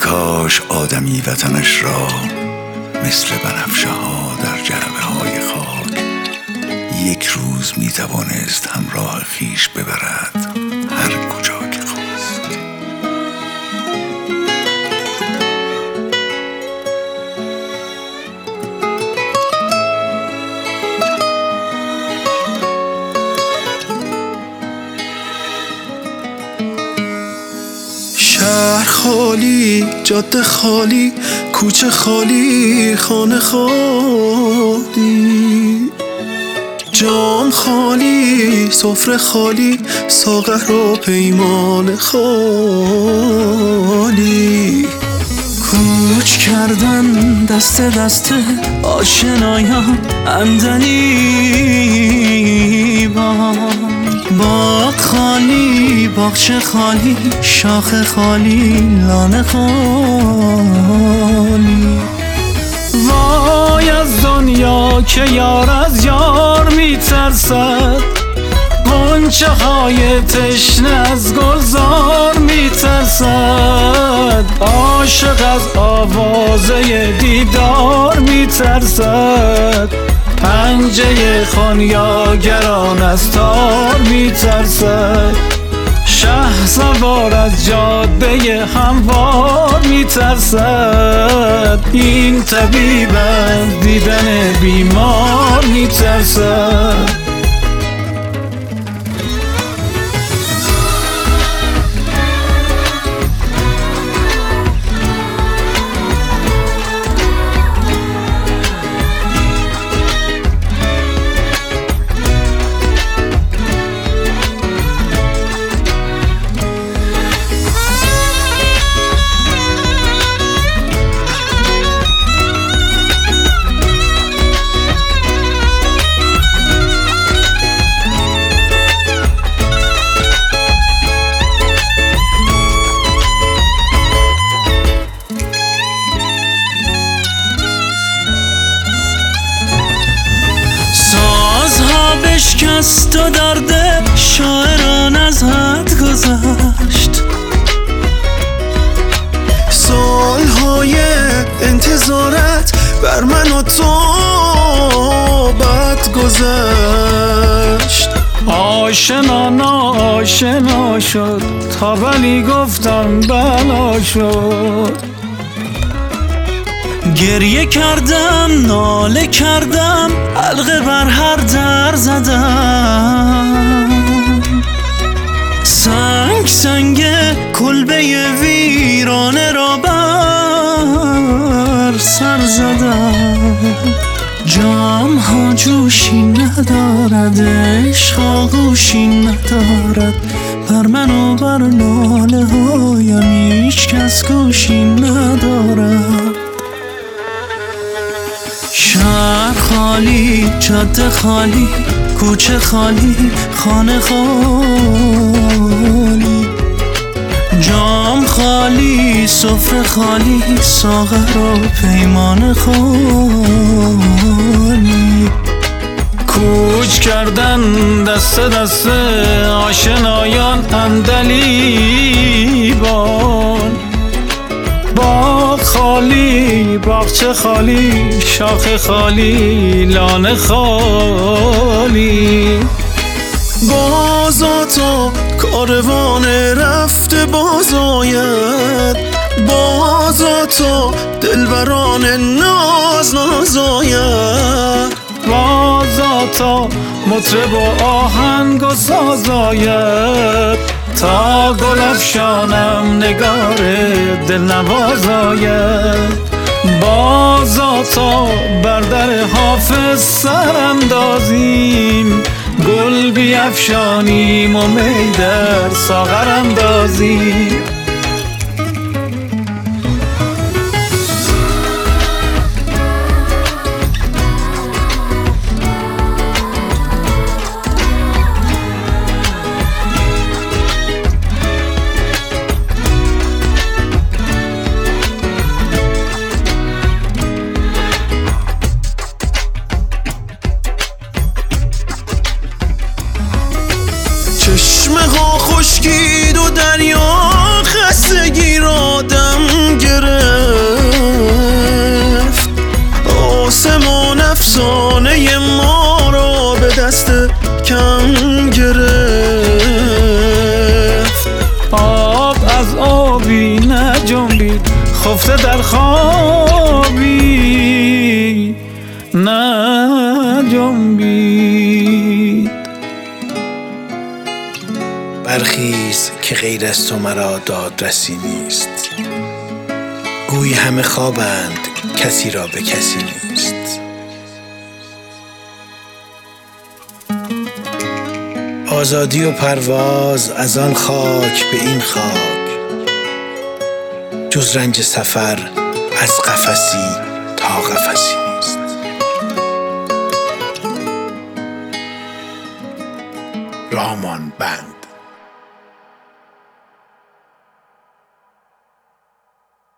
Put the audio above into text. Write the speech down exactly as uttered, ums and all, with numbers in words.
کاش آدمی وطنش را مثل بنفشه ها در جعبه های خاک یک روز می توانست همراه خیش ببرد هر کجا که خواست. شهر خالی، جاده خالی، کوچه خالی، خانه خالی، جام خالی، سفره خالی، ساغر و پیمان خالی. کوچ کردن دست دست آشنایان عندلیبان. باغ خالی، باغچه خالی، شاخه خالی، لانه خالی. وای از دنیا که یار از یار میترسد، غنچه های تشنه از گلزار میترسد، عاشق از آوازه دیدار میترسد، پنجه خانیاگران از تار میترسد، شه سوار از جاده هموار میترسد، این طبیب از دیدن بیمار میترسد. شکست و درد شاعران از حد گذشت، سالهای انتظارت بر من و تو بد گذشت. آشنا ناآشنا شد تا ولی گفتم بلا شد. گریه کردم، ناله کردم، حلقه بر هر در زدم، سنگ سنگ کلبه ویرانه را بر سر زدم. جام ها جوشی ندارد، عشق آغوشی ندارد، بر من و بر ناله هایم هیچ کس گوشی ندارد. شهر خالی، جاده خالی، کوچه خالی، خانه خالی، جام خالی، سفره خالی، ساغر و پیمان خالی. کوچ کردن دست دست آشنایان عندلیبان. باغ خالی، باغچه خالی، شاخه خالی، لانه خالی. بازا تا کاروان رفته بازاید، بازا تا دلبران ناز نازاید، بازا تا مطرب و آهنگ و سازاید، تا گل افشانم نگار دل نوازاید، بازا تا بر در حافظ سر اندازیم، گل بیفشانیم و می در ساغر اندازیم. چشمه ها خشکید و دریا خستگی را دم گرفت. خفته در خوابی نجنبید. برخیز که غیر از تو مرا دادرسی نیست، گویی همه خوابند کسی را به کسی نیست. آزادی و پرواز از آن خاک به این خاک، جز رنج سفر از قفسی تا قفسی نیست. رامان بند.